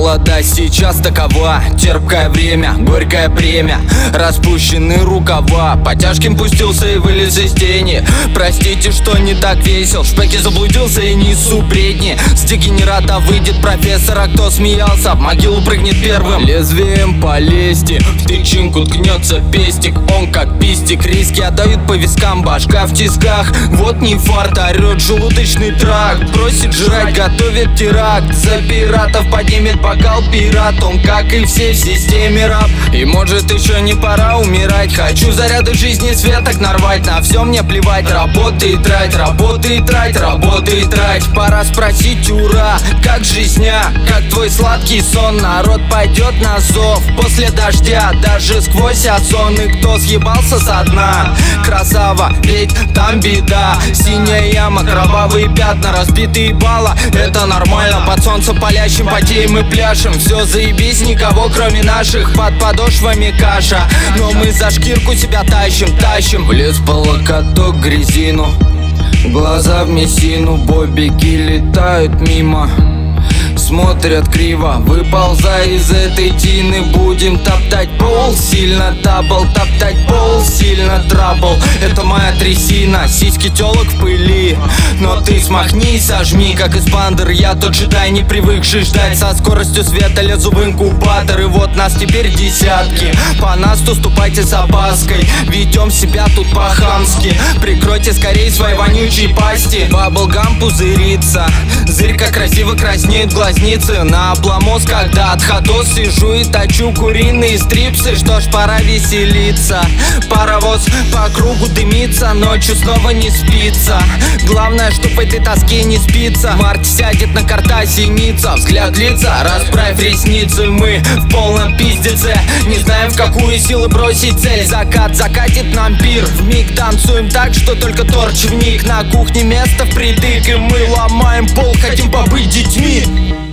Молодость сейчас такова, терпкое время, горькое бремя, распущены рукава. По тяжким пустился и вылез из тени. Простите, что не так весел, в шпеке заблудился и несу бредни. С дегенерата выйдет профессор, а кто смеялся, в могилу прыгнет первым. Лезвием по лести, в тычинку ткнется пестик. Он как пистик, риски отдают по вискам, башка в тисках. Вот не фарт, орет желудочный тракт. Просит жрать, готовит теракт. За пиратов поднимет бокал пират. Он, как и все, в системе раб. И может еще не пора умирать. Хочу заряды жизни светок нарвать. На все мне плевать, работай и трать, работай и трать, работай и трать. Пора спросить, ура, как жизня, как твой сладкий сон. Народ пойдет на зов после дождя, даже сквозь озон. И кто съебался со дна, красава, ведь там беда. Синяя яма, кровавые пятна, разбитые балла. Это нормально, под солнцем палящим потеем и пляшем. Все заебись, никого кроме наших, под подошвами каша. Но мы за шкирку себя тащим, тащим. В лес по локоток грязину, глаза в мессину, бобики летают мимо, смотрят криво. Выползай из этой тины, будем топтать пол. Сильно дабл, топтать пол, сильно трабл. Это моя трясина, сиськи телок в пыли. Но ты смахни и сожми, как из бандер. Я тот джедай, не привыкший ждать. Со скоростью света лезу в инкубатор. И вот нас теперь десятки. По нас уступайте с опаской, ведем себя тут по-хамски. Прикройте скорее свои вонючие пасти. Баблгам пузырится, зырька красиво краснеет глазницы. На обломос, когда отходос сижу и точу куриные стрипсы. Что ж, пора веселиться. Паровоз по кругу дымится, ночью снова не спится. Главное, чтоб в этой тоске не спится. Март сядет на карта синица, взгляд лица, расправь ресницы. Мы в полном пиздеце, не знаем, в какую силу бросить цель. Закат закатит нам пир, вмиг танцуем так, что только торч вник. На кухне место впритык, и мы ломаем пол, хотим побыть детьми.